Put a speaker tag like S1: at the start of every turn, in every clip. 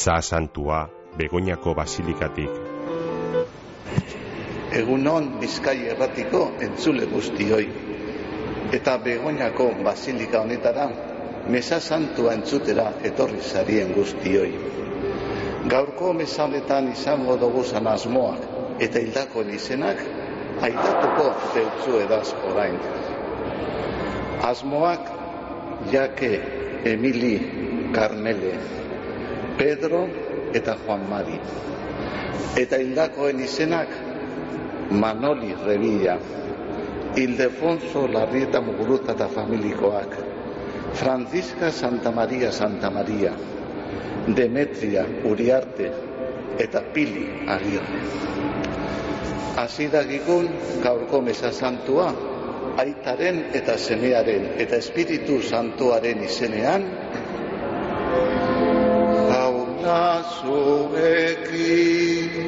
S1: Meza Santua Begoñako basilikatik.
S2: Egunon Bizkai Erratiko entzule guztioi. Eta Begoñako basilika honetara Meza Santua entzutera etorri zarien guztioi. Gaurko meza honetan izango doguzan asmoak eta hildakoen izenak aitatuko deutzuedaz orain. Asmoak Jake, Emili, Carmele, Pedro eta Juan Mari. Eta hildakoen izenak Manoli Revilla, Ildefonso Larrieta Muguruza eta familikoak, Francisca Santa Maria, Demetria Uriarte eta Pili Agirre. Hasidagigun gaurko Meza Santua Aitaren eta Semearen eta Espiritu Santuaren izenean, jauna zuekin.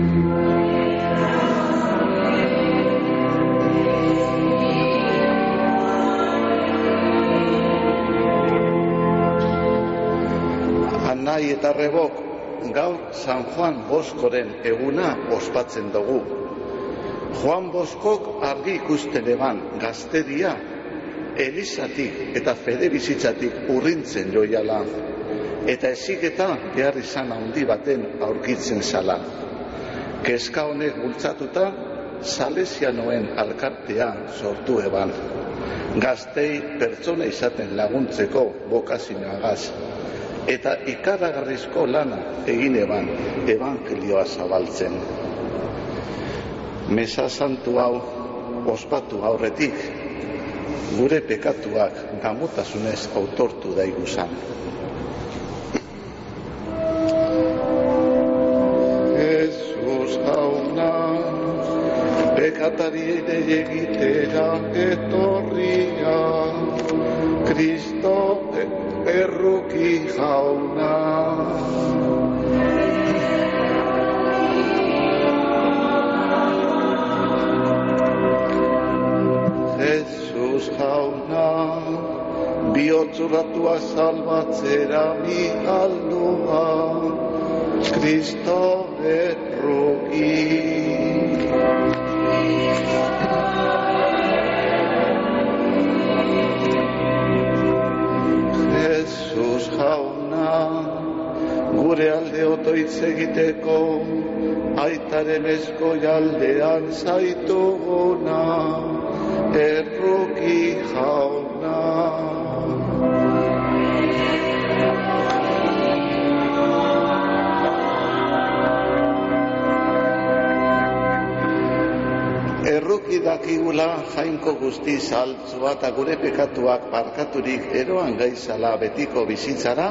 S2: Anai eta Rebok, gaur San Juan Boskoren eguna ospatzen dugu. Juan Boskok argi ikusten eban gaztedia elizatik eta fede bizitzatik urrintzen joiala, eta eziketa behar izan handi baten aurkitzen zala. Kezka honek bultzatuta Salesianoen alkartea sortu eban, gaztei pertsona izaten laguntzeko bokazioagaz, eta ikaragarrizko lana egin eban ebangelioa zabaltzen. Meza Santu hau ospatu aurretik, gure pekatuak damotasunez autortu daiguzan. Jesus jauna, pekatari egitera etorria, Kristo erruki jauna. Jesus jauna, bihotzurratua salbatzera mi aldua, Kristo erruki. Jesus jauna, gure alde otoitz egiteko, aitaren eskoi aldean zaituguna, erruki jauna. Erruki dakigula jainko guztiz altzua eta gure pekatuak barkaturik eroan gaizala betiko bizitzara,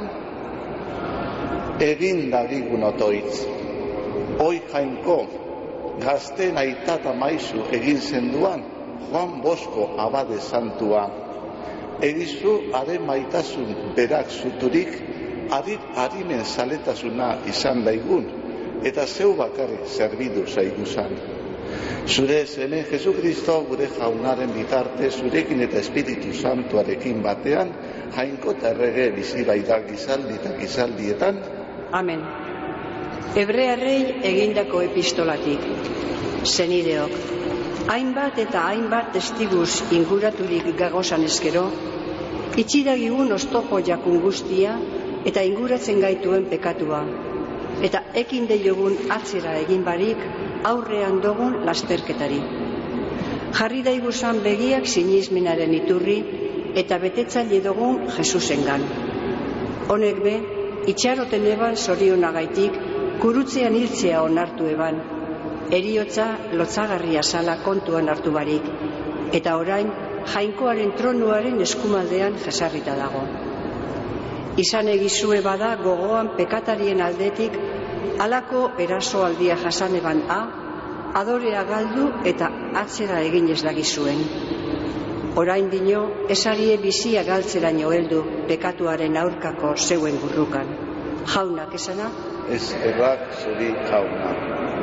S2: egin dagigun otoitz. Hoi jainko, gazten aita eta maizu egin zenduan, Juan Bosko abade santua. Egizu haren maitasun berak zuturik, harimen zaletasuna izan daigun, eta zeu bakarrik zerbidu zaiguzan. Zure seme Jesukristo gure jaunaren bitarte, zurekin eta Espiritu Santuarekin batean, jainko eta errege bizi baita gizaldi eta gizaldietan.
S3: Amen. Hebrearrei egindako epistolatik. Senideok, hainbat eta hainbat testiguz inguraturik gagozan eskero, itxidagigun oztopo jakun guztia eta inguratzen gaituen pekatua, eta ekin deiogun atzera egin barik aurrean dogun lasterketari. Jarri daiguzan begiak sinismenaren iturri eta betetzaile dogun Jesusengan. Honek be, itxaroten eban zorionagaitik kurutzean hiltzea onartu eban, heriotza lotzagarria sala kontuan hartu barik, eta orain jainkoaren tronuaren eskumaldean jesarrita dago. Izan egizue bada gogoan pekatarien aldetik halako eraso aldia jasan eban adorea galdu eta atzera egin ez dagizuen. Orain dino, esarie bizia galtzeraino heldu pekatuaren aurkako zeuen burrukan. Jaunak esana?
S2: Ez errak zuri jauna.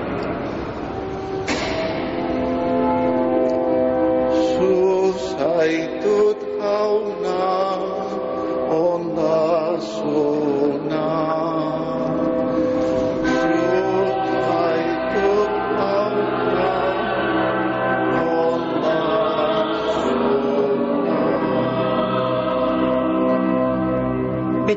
S2: Zu zaitut jauna, ondasuna.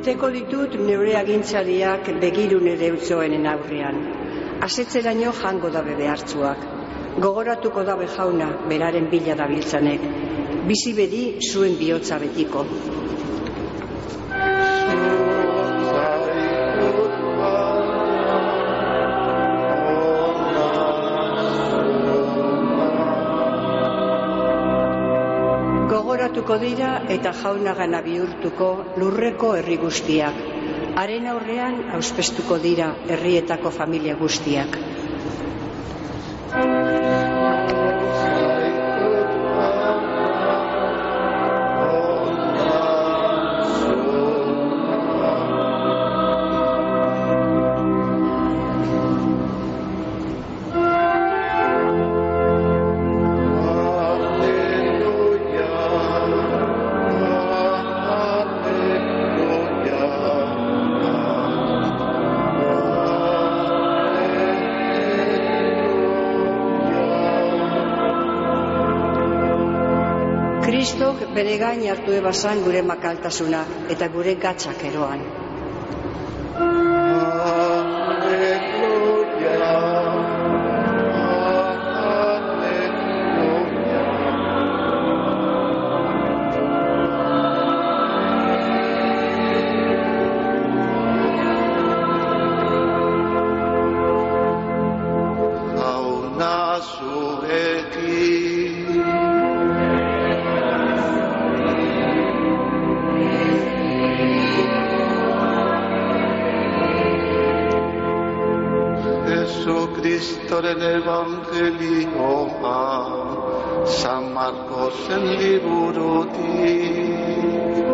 S3: Beteko ditut neure agintzariak begirune deutzoenen aurrean. Asetzeraino jango dabe behartzuak. Gogoratuko dabe jauna beraren bila dabiltzanek. Bizi bedi zuen bihotza betiko. Gogoratuko dira eta jaunagana bihurtuko lurreko herri guztiak. Haren aurrean auspestuko dira herrietako familia guztiak. Kristok bere gain hartu ebazan gure makaltasuna eta gure gatzak eroan.
S2: Jesucristoren evangelioa, San Marcosen liburutik.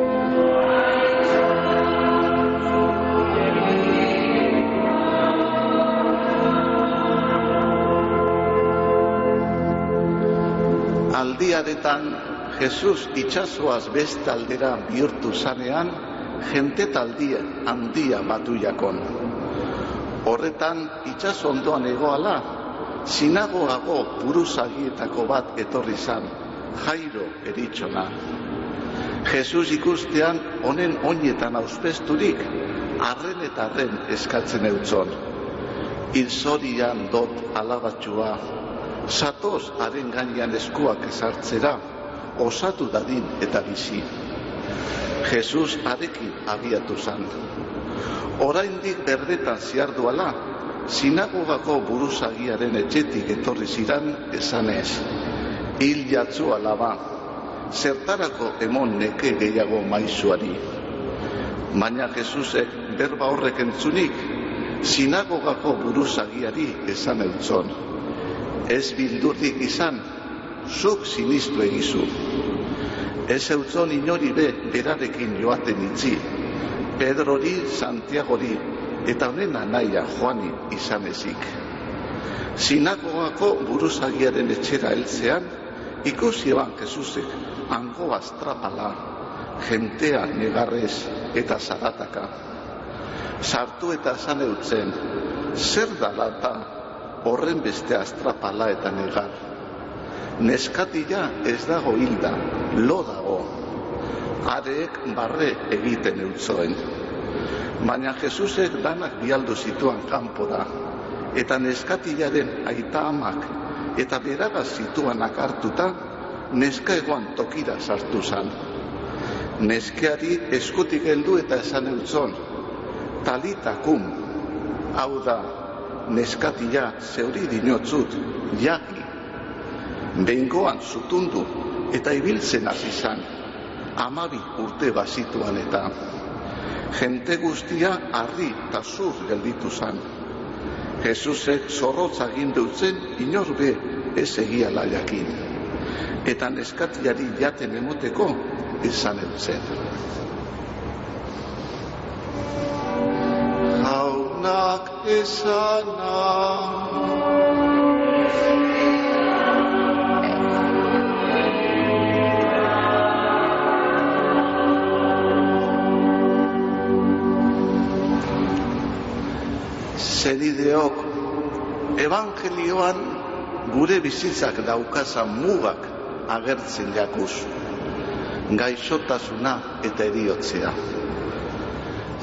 S2: Aldiaretan, Jesus itsasoaz beste aldera bihurtu zanean, jente taldia handia batu jakon. Horretan, itsaso ondoan egoala, sinagogago buruzagietako bat etorri zan, Jairo eritxona. Jesus ikustean honen oinetan auspesturik, arren eta arren eskatzen eutzon. Hilzorian dot alabatxua, satoz haren gainean eskuak ezartzera, osatu dadin eta bizi. Jesus harekin abiatu zan. Oraindik berdetan ziarduala, sinagogako buruzagiaren etxetik etorri ziran esanez. Hil jatzu alaba, zertarako emon neke gehiago maizuari. Baina Jesusek berba horrek entzunik, sinagogako buruzagiari esan eutzon. Ez bildurrik izan, zuk sinistu egizu. Ez eutzon inori berarekin joaten itzi, Pedrori, Santiagori eta honen anaia Joani izan ezik. Sinagogako buruzagiaren etxera heltzean, ikusi eban Jesusek hango astrapala, jentea negarrez eta zarataka. Sartu eta esan eutzen, zer dalata horren beste astrapala eta negar. Neskatila ez dago hilda, lo dago. Areek barre egiten eutzoen. Baina Jesusek danak bialdu zituan kanpora, eta neskatilaren aita amak eta beragaz zituanak hartuta, neska egoan tokira sartu zan. Neskeari eskutik heldu eta esan eutzon, talita kum, hau da, neskatila zeuri dinotzut, jaki. Behingoan zutundu eta ibiltzen hasi zan, 12 urte bazituan eta jente guztia harri eta zur gelditu zan. Jesusek zorrotz agindu zen inorbe ez egiala jakin. Eta neskatilari jaten emoteko esan eutzen. Jaunak esana. Zenideok, evangelioan gure bizitzak daukazan mugak agertzen jakuz, gaixotasuna eta heriotzea.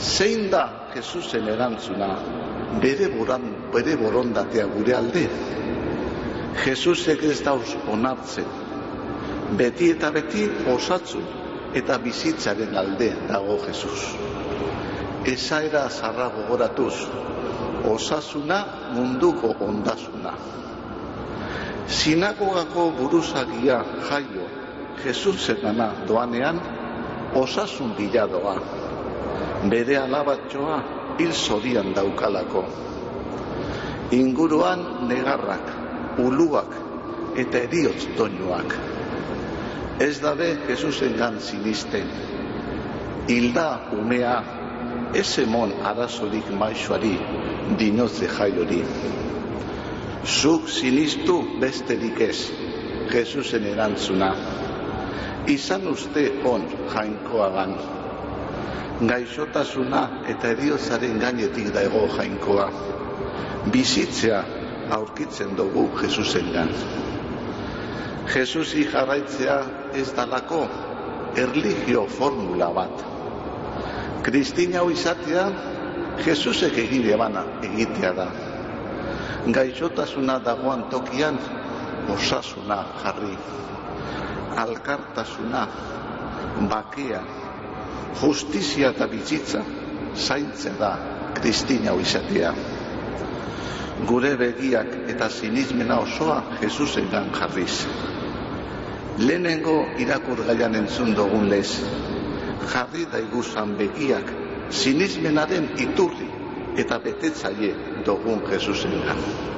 S2: Zein da Jesusen erantzuna, bere borondatea gure alde? Jesusek ez dauz onartzen, beti eta beti osatzun eta bizitzaren alde dago Jesus. Esaera zarra gogoratuz, osasuna munduko ondasuna. Sinagogako buruzagia Jairo Jesusengana doanean osasun bila doa, bere alabatxoa hil zorian daukalako. Inguruan negarrak, uluak eta heriotz doinuak. Ez dabe Jesusengan sinisten, hilda umea ez emon arazorik maixoari dinotze Jairori. Zuk sinistu besterik ez, Jesusen erantzuna. Izan uste on jainkoagan. Gaixotasuna eta heriotzaren gainetik dago jainkoa. Bizitzea aurkitzen dugu Jesusengan. Jesusi jarraitzea ez dalako erlijio formula bat. Kristina hau izatea Jesusek egin ebana egitea da. Gaixotasuna dagoan tokian osasuna jarri. Alkartasuna, bakea, justizia eta bizitza zaintzen da Kristina hau izatea. Gure begiak eta sinismena osoa Jesusengan jarriz. Lehenengo irakurgaian entzun dugun lez, jarri daiguzan begiak sinismenaren iturri eta betetzaile dugun Jesusengan.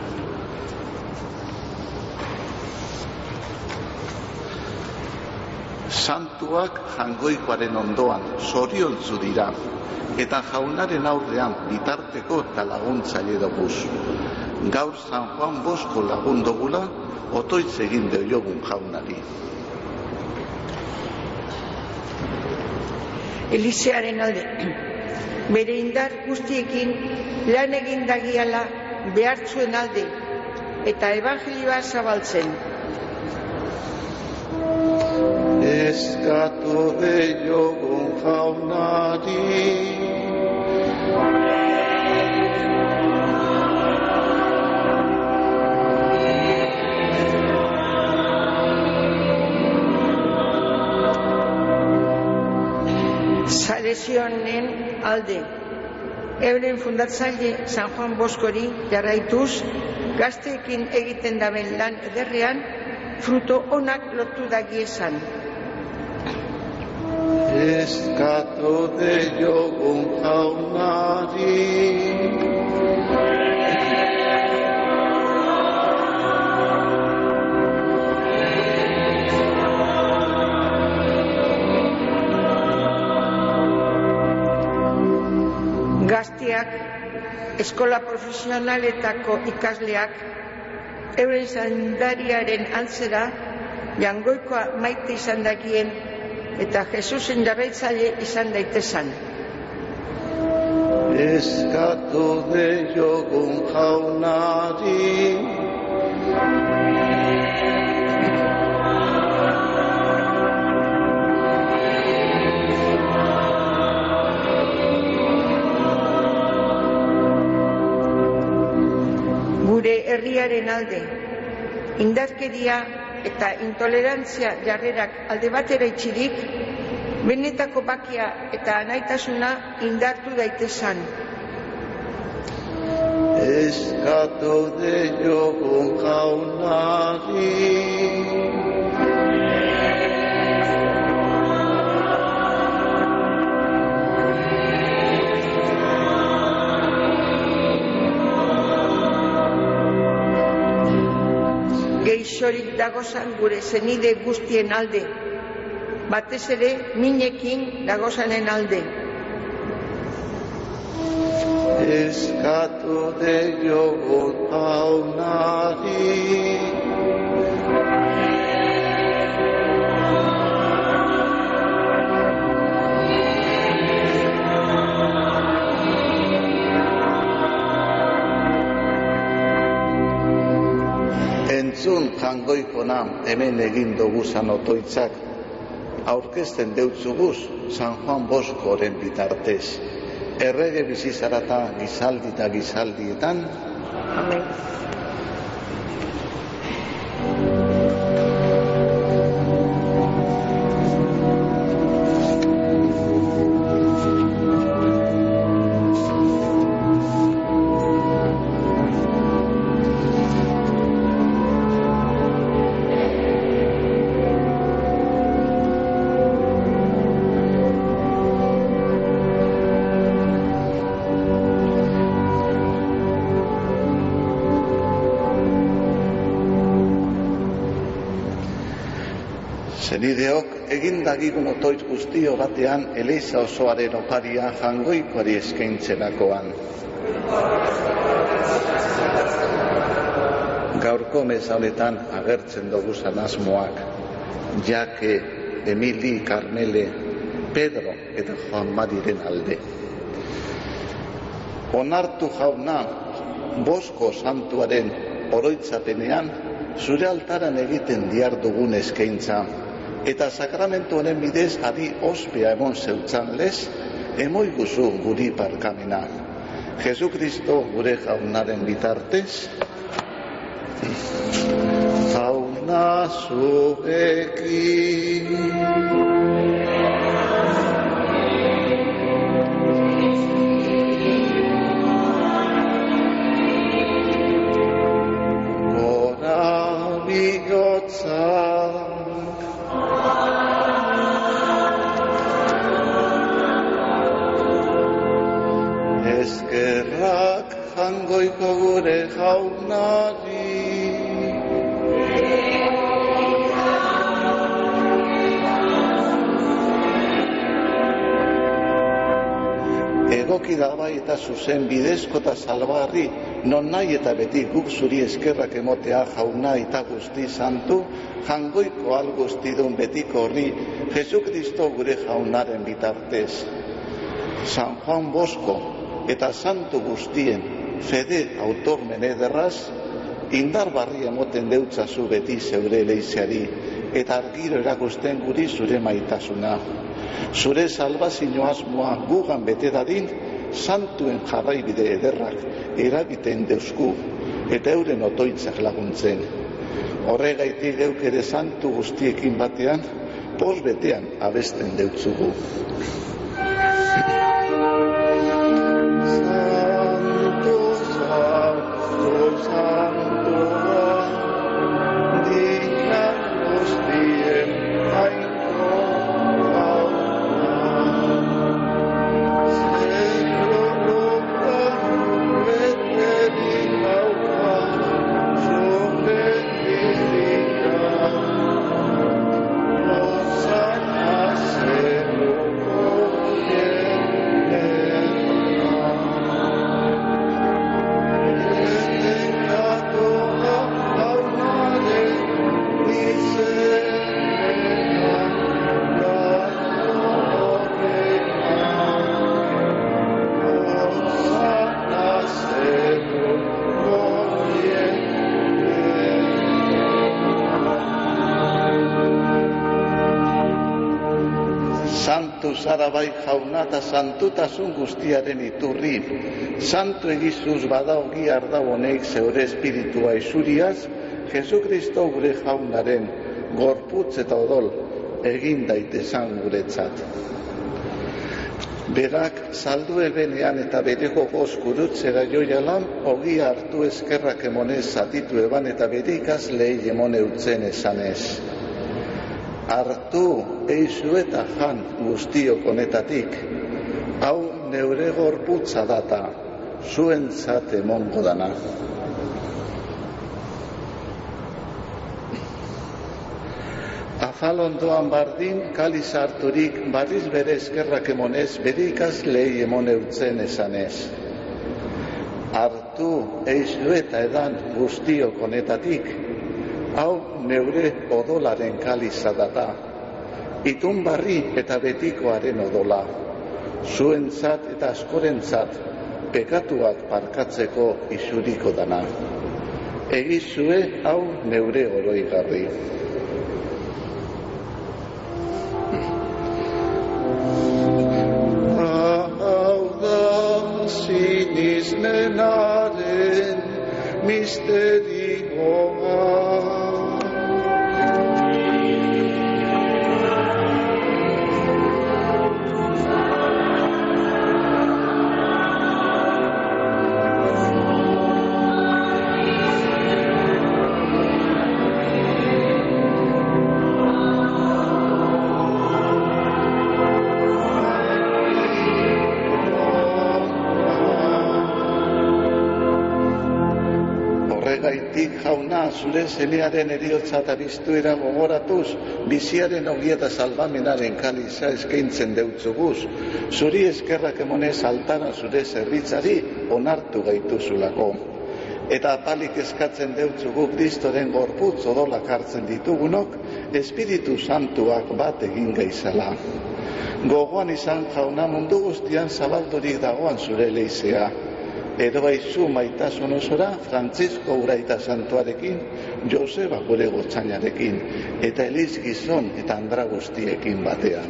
S2: Santuak jangoikoaren ondoan zoriontzu dira, eta jaunaren aurrean bitarteko eta laguntzaile doguz. Gaur San Juan Bosko lagun dogula, otoitz egin diogun jaunari.
S4: Elizearen alde, bere indar guztiekin lan egin dagiala behartzuen alde, eta evangelioa zabaltzen.
S2: Eskatu diogun jaunari,
S4: Salezionen alde, euren fundatzaile San Juan Boskori jarraituz, gazteekin egiten daben lan ederrean, fruto onak lotu dagiezan.
S2: Eskatu diogun jaunari,
S4: gazteak, eskola profesionaletako ikasleak, euren zaindariaren antzera, jangoikoa maite izan dakien, eta Jesusen jarraitzaile izan daitezan.
S2: Eskatu diogun jaunari,
S4: gure herriaren alde, indarkeria eta intolerantzia jarrerak alde batera itxirik, benetako bakia eta anaitasuna indartu daitezan.
S2: Eskatu diogun jaunari,
S4: geixorik dagozan gure zenide guztien alde, batez ere minekin dagozanen alde.
S2: Eskatu diogun jaunari, entzun jangoikona hemen egin doguzan otoitzak, aurkezten deutzuguz San Juan Boskoren bitartez. errege bizi zarata gizaldi eta gizaldietan.
S4: Amen.
S2: Zenideok, egindagigun otoitz guztio batean Eliza osoaren oparia jangoikoari eskaintzerakoan. Gaurko meza honetan agertzen doguzan asmoak, Jake, Emili, Carmele, Pedro eta Juan Mariren alde. Onartu jauna, Bosko santuaren oroitzapenean, zure altaran egiten diardugun eskaintza, eta sakramentu honen bidez adi ospea emon zeutzan lez, emoiguzu guri parkamena. Jesukristo gure jaunaren bitartez, jauna zuekin. Gora bigotzak, eskerrak jangoiko gure jaunari. Egoki da bai eta zuzen bidezko eta salbarri, non nahi eta beti guk zuri eskerrak emotea jauna eta guzti santu, jangoiko alguztidun betiko horri, Jesukristo gure jaunaren bitartez. San Juan Bosko eta santu guztien fede autormen ederraz, indar barri emoten deutzazu beti zeure leizeari, eta argiro erakusten guri zure maitasuna. Zure salbazio asmoa gugan bete dadin, santuen jarraibide ederrak eragiten deusku, eta euren otoitzak laguntzen. Horregaitik geuk ere santu guztiekin batean, pos betean abesten deutzugu. Zara bai jauna eta santutasun guztiaren iturri, santu egizuz badaugi ardau honeik zeure espiritua isuriaz, Jesukristo gure jaunaren gorputz eta odol egin daitezan guretzat. Berak saldu ebenean eta bere gogoz gurutzera joialan, ogia hartu eskerrak emonez zatitu eban eta bere ikaslei emone utzen esanez. Hartu eizu eta jan guztiok honetatik, hau neure gorputza data, zuentzat emongo dana. Afal ondoan bardin, kaliz harturik, barriz bere eskerrak emonez, bere ikaslei emone utzen esanez. Hartu eizu eta edan guztiok honetatik, hau neure odolaren kaliza data, itun barri eta betikoaren odola, zuentzat eta askorentzat pekatuak parkatzeko isuriko dana. Egizue hau neure oroigarri. Hau da misterioa. Horregaitik, jauna, zure semearen heriotza eta biztuera gogoratuz, biziaren ogia eta salbamenaren kaliza eskaintzen deutzuguz, zuri eskerrak emonez altara zure zerbitzari onartu gaituzulako. Eta apalik eskatzen deutzugu Kristoren gorputz odolak hartzen ditugunok, Espiritu Santuak bat egin gaizala. Gogoan izan, jauna, mundu guztian zabaldurik dagoan zure leizea. Edoaizu maitasun osora Frantzisko Uraita Santuarekin, Joseba gure gotzainarekin, eta Eliz gizon eta andra guztiekin batean.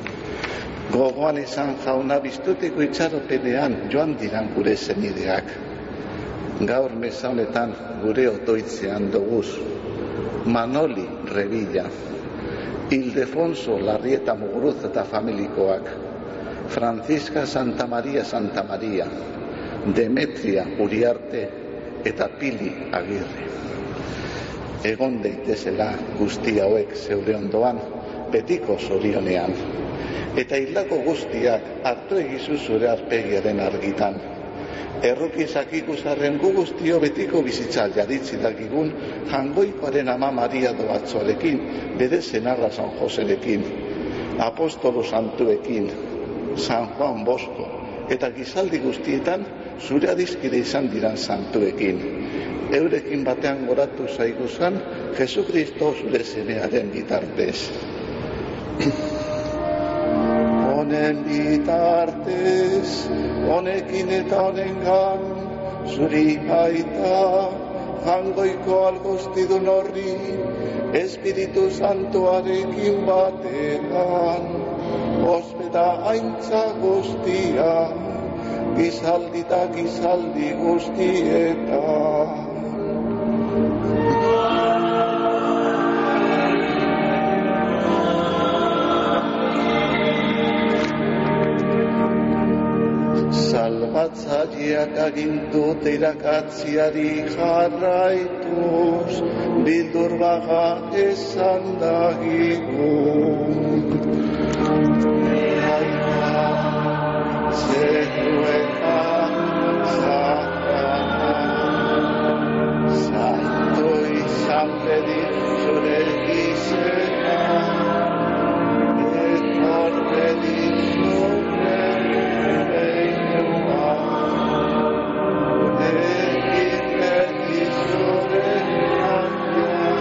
S2: Gogoan izan, jauna, biztutiko itxaropenean joan diran gure zenideak. Gaur meza honetan gure otoitzean doguz. Manoli Revilla, Ildefonso Larrieta Muguruz eta familikoak, Francisca Santa Maria, Demetria Uriarte eta Pili Agirre. Egon daitezela guzti hauek zeure ondoan, betiko zorionean. Eta hildako guztiak hartu egizu zure arpegiaren argitan. Errukizak ikusarren gu guztio betiko bizitzal jaritzi dakigun jangoikoaren ama Maria doatzoarekin, bere senarra San Joserekin, apostolo santuekin, San Juan Bosco, eta gizaldi guztietan zure adiskide izan diran santuekin. Eurekin batean goratu zaiguzan, Jesu Kristo zure semearen bitartez. Honen bitartez, honekin eta honengan, zuri aita, jangoiko algoztidun horri, Espiritu Santuarekin batean, ospeta aintza guztia, gizaldi eta gizaldi guztietan. Salbatzaileak agindut irakatziari jarraituz, bildur baga esan dagigun. Zerueta zakrana, santo izan bedin zure izena, etor bedin zure reineua, egin bedin zure handia,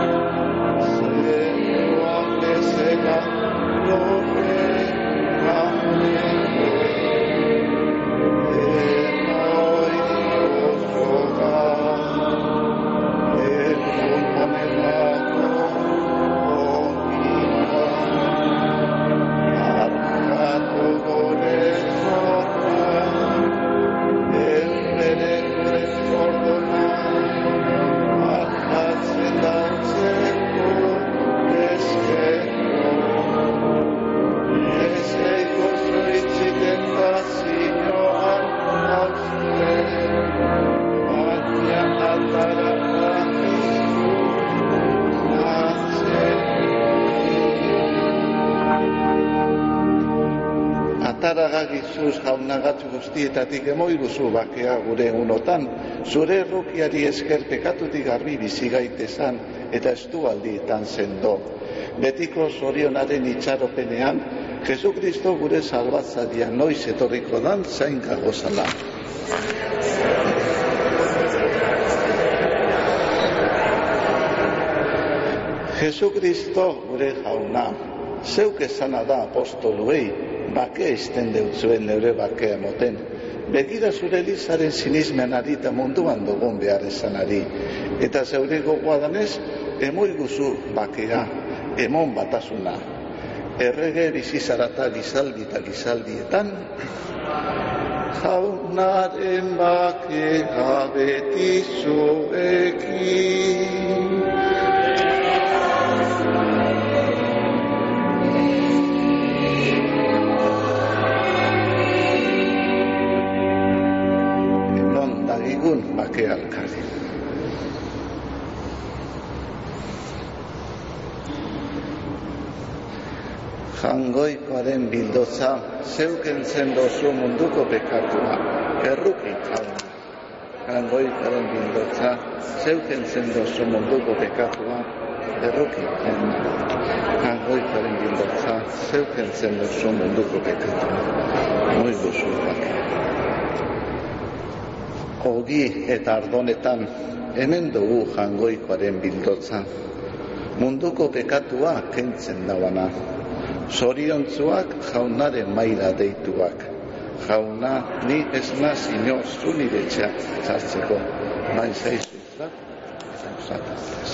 S2: zeruak bezala lobe gamene. Ataragagizuz jaunagatzu guztietatik emoiguzu bakea gure unotan, zure errukiari esker pekatutik garbi bizi gaitezan eta estualdietan sendo. Betiko zorionaren itxaropenean, Jesu Kristo gure salbatzailea noiz etorriko dan zain gagozala. Jesu Kristo gure jauna, zeuk esana da apostoluei, bakea izten deutzuen neure bakea moten. Begira zure Elizaren sinismean ari eta munduan dugun behar esanari. Eta zeure gogoa danez, emoiguzu bakea, emon batasuna. Errege bizizarata gizaldi eta gizaldietan, jaunaren bakea beti zuekin. Non dagigun bake alkari. Jangoikoaren bildotza, zeuken zen dozu munduko pekatua, erruki jauna. Jangoikoaren bildotza, zeuken zen dozu munduko pekatua, erruki jauna. Jangoikoaren bildotza, zeuken zen dozu munduko pekatua, noi duzu bakea. Ogi eta ardonetan, hemen dugu jangoikoaren bildotza, munduko pekatua kentzen dauana. Zoriontzuak jaunaren maila deituak. Jauna, ni ez naz inoz zu nire etxeak sartzeko, nahi zaizu eta usataz.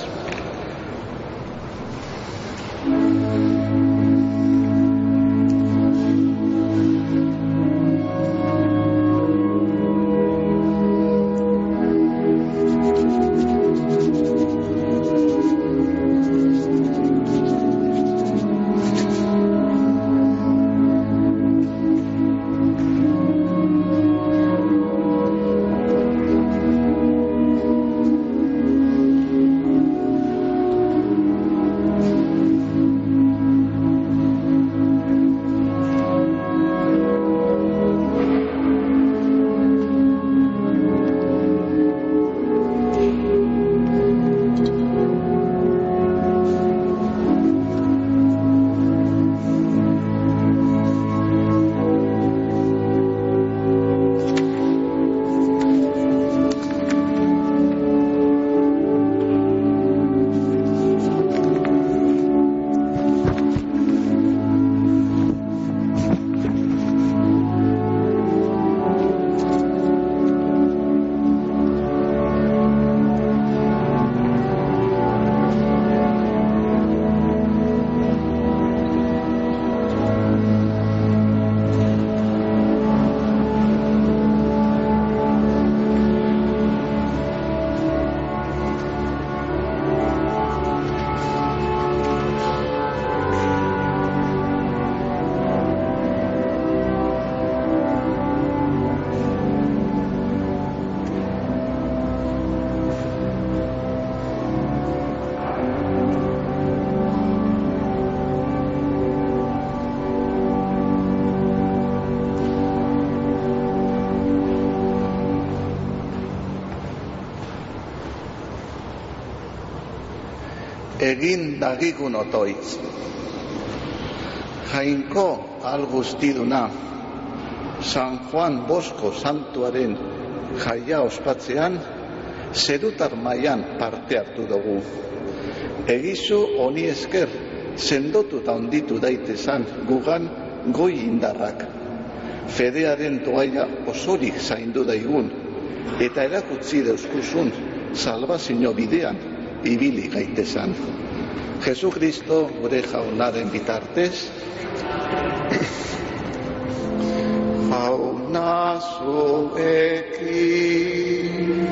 S2: Egin dagigun otoitz. Jainko algustiduna, San Juan Bosko santuaren jaia ospatzean, zerutar mailan parte hartu dugu. Egizu honi esker, sendotu eta onditu daitezan gugan goi indarrak. Fedearen toaia osorik zaindu daigun, eta erakutsi deuskuzun salbazio bidean ibili gaitezan. Jesu Kristo gure jaunaren bitartez, jauna zuekin.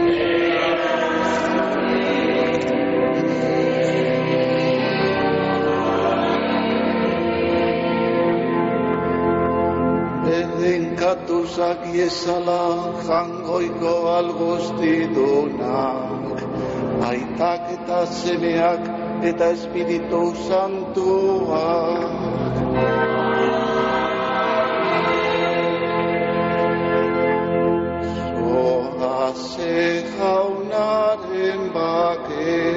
S2: Edenkatu zakiezala jangoiko algustidunak, aitak eta semeak eta Espiritu Santuak. Zoaze jaunaren bakea.